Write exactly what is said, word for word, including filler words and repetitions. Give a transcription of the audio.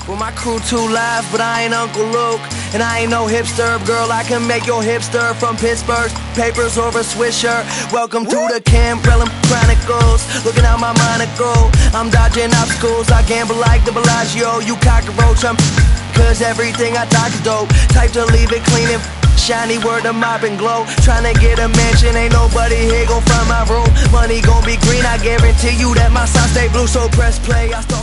Well, my crew too live, but I ain't Uncle Luke. And I ain't no hipster, girl, I can make your hipster. From Pittsburgh, papers over Swisher. Welcome to the Cambrellum Chronicles. Looking out my monocle, I'm dodging obstacles. I gamble like the Bellagio, you cockroach, I'm cause everything I talk is dope. Type to leave it clean and shiny, word of mop and glow. Tryna get a mansion, ain't nobody here gon' find my room. Money gon' be green, I guarantee you that my socks stay blue. So press play, I start